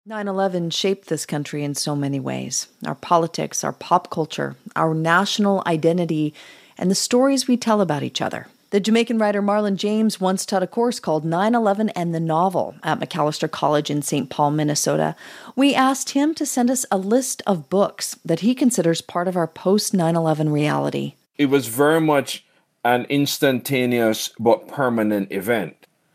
9/11 shaped this country in so many ways: our politics, our pop culture, our national identity, and the stories we tell about each other. The Jamaican writer Marlon James once taught a course called 9/11 and the Novel at Macalester College in St. Paul, Minnesota. We asked him to send us a list of books that he considers part of our post-9/11 reality. It was very much an instantaneous but permanent event.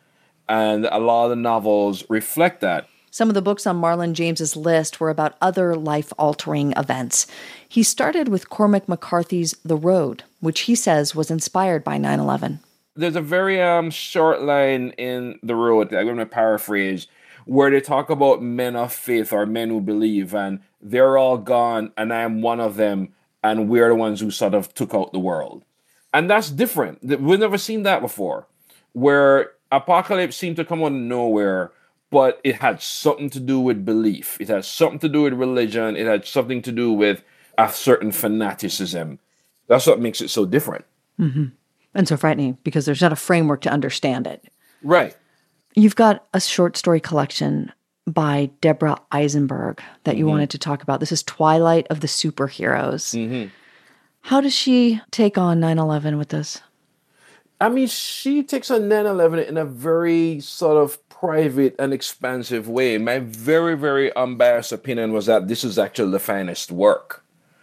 And a lot of the novels reflect that. Some of the books on Marlon James's list were about other life-altering events. He started with Cormac McCarthy's The Road, which he says was inspired by 9/11. There's a very short line in The Road, I'm going to paraphrase, where they talk about men of faith or men who believe, and they're all gone, and I am one of them, and we're the ones who sort of took out the world. And that's different. We've never seen that before, where apocalypse seemed to come out of nowhere, but it had something to do with belief. It had something to do with religion. It had something to do with a certain fanaticism. That's what makes it so different. Mm-hmm. And so frightening, because there's not a framework to understand it. Right. You've got a short story collection by Deborah Eisenberg that you wanted to talk about. This is Twilight of the Superheroes. Mm-hmm. How does she take on 9/11 with this? I mean, she takes on 9/11 in a very sort of private and expansive way. My very, very unbiased opinion was that this is actually the finest work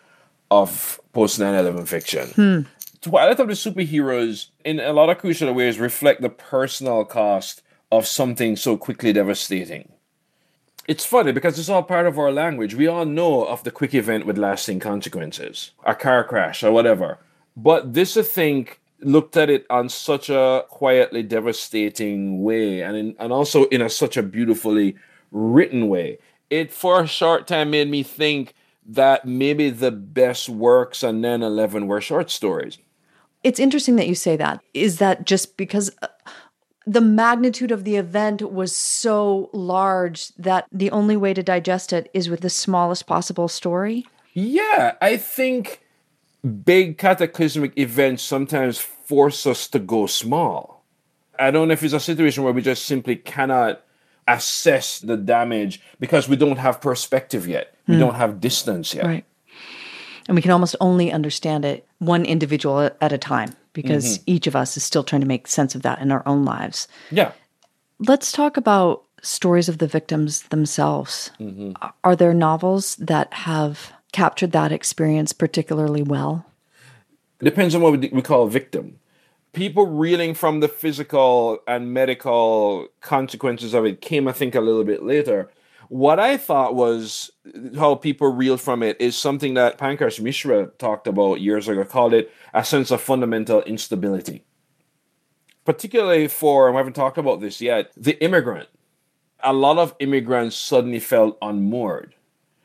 of post 9/11 fiction. Twilight of the Superheroes, in a lot of crucial ways, reflect the personal cost of something so quickly devastating. It's funny because it's all part of our language. We all know of the quick event with lasting consequences, a car crash or whatever. But this, I think, looked at it on such a quietly devastating way, and also in such a beautifully written way. It, for a short time, made me think that maybe the best works on 9/11 were short stories. It's interesting that you say that. Is that just because the magnitude of the event was so large that the only way to digest it is with the smallest possible story? Yeah, I think big cataclysmic events sometimes force us to go small. I don't know if it's a situation where we just simply cannot assess the damage because we don't have perspective yet. We don't have distance yet. Right. And we can almost only understand it one individual at a time because each of us is still trying to make sense of that in our own lives. Yeah. Let's talk about stories of the victims themselves. Are there novels that have captured that experience particularly well? It depends on what we call a victim. People reeling from the physical and medical consequences of it came, I think, a little bit later. What I thought was how people reel from it is something that Pankaj Mishra talked about years ago, called it a sense of fundamental instability. Particularly for, and we haven't talked about this yet, the immigrant. A lot of immigrants suddenly felt unmoored.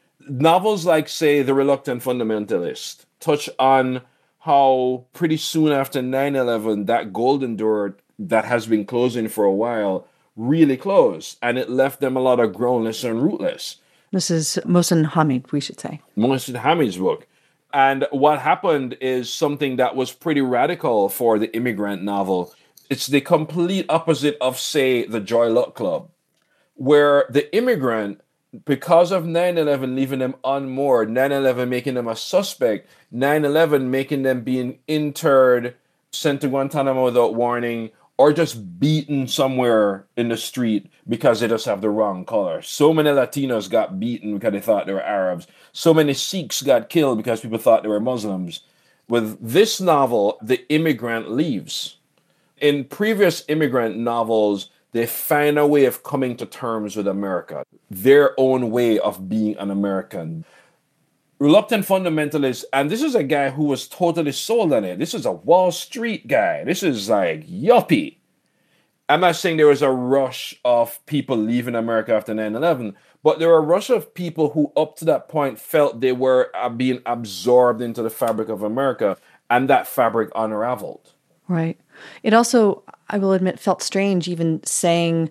Novels like, say, The Reluctant Fundamentalist touch on how pretty soon after 9/11, that golden door that has been closing for a while really closed, and it left them a lot of groundless and rootless. This is Mohsen Hamid, we should say. Mohsen Hamid's book. And what happened is something that was pretty radical for the immigrant novel. It's the complete opposite of, say, the Joy Luck Club, where the immigrant, because of 9/11 leaving them unmoored, 9/11 making them a suspect, 9/11 making them being interred, sent to Guantanamo without warning, or just beaten somewhere in the street because they just have the wrong color. So many Latinos got beaten because they thought they were Arabs. So many Sikhs got killed because people thought they were Muslims. With this novel, the immigrant leaves. In previous immigrant novels, they find a way of coming to terms with America, their own way of being an American. Reluctant Fundamentalist, and this is a guy who was totally sold on it. This is a Wall Street guy. This is like yuppie. I'm not saying there was a rush of people leaving America after 9/11, but there were a rush of people who up to that point felt they were being absorbed into the fabric of America, and that fabric unraveled. Right. It also, I will admit, felt strange even saying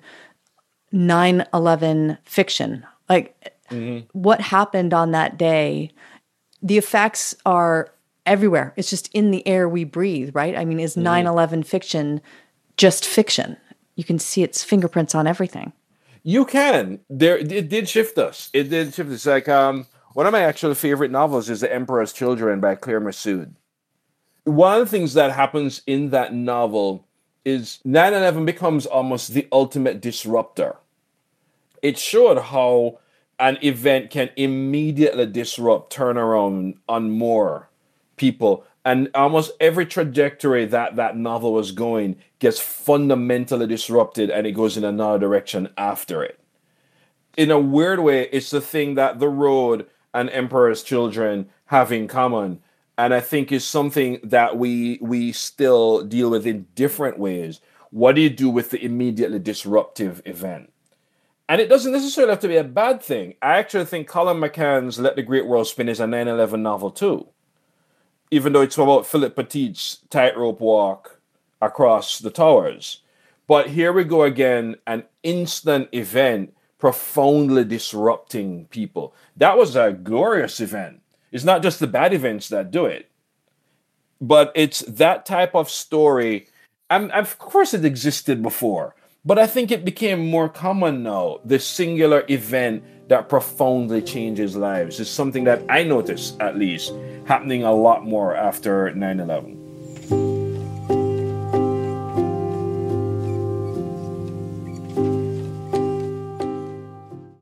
9/11 fiction. Like, what happened on that day, the effects are everywhere. It's just in the air we breathe, right? I mean, is 9/11 fiction just fiction? You can see its fingerprints on everything. You can. There, it did shift us. It did shift us. Like one of my actual favorite novels is The Emperor's Children by Claire Massoud. One of the things that happens in that novel is 9/11 becomes almost the ultimate disruptor. It showed how an event can immediately disrupt, turn around on more people. And almost every trajectory that that novel was going gets fundamentally disrupted and it goes in another direction after it. In a weird way, it's the thing that The Road and Emperor's Children have in common. And I think is something that we still deal with in different ways. What do you do with the immediately disruptive event? And it doesn't necessarily have to be a bad thing. I actually think Colin McCann's Let the Great World Spin is a 9/11 novel too. Even though it's about Philip Petit's tightrope walk across the towers. But here we go again, an instant event profoundly disrupting people. That was a glorious event. It's not just the bad events that do it, but it's that type of story. And of course, it existed before, but I think it became more common now. The singular event that profoundly changes lives is something that I notice, at least, happening a lot more after 9/11.